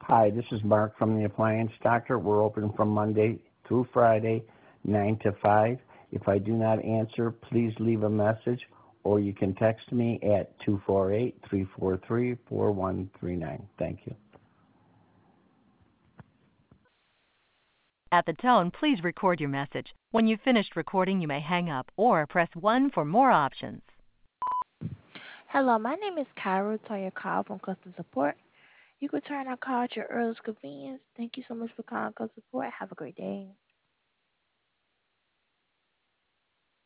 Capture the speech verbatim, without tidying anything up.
Hi, this is Mark from the Appliance Doctor. We're open from Monday through Friday, nine to five. If I do not answer, please leave a message or you can text me at two four eight, three four three, four one three nine. Thank you. At the tone, please record your message. When you've finished recording, you may hang up or press one for more options. Hello, my name is Kyra, return your call from customer support. You can return our call at your earliest convenience. Thank you so much for calling customer support. Have a great day.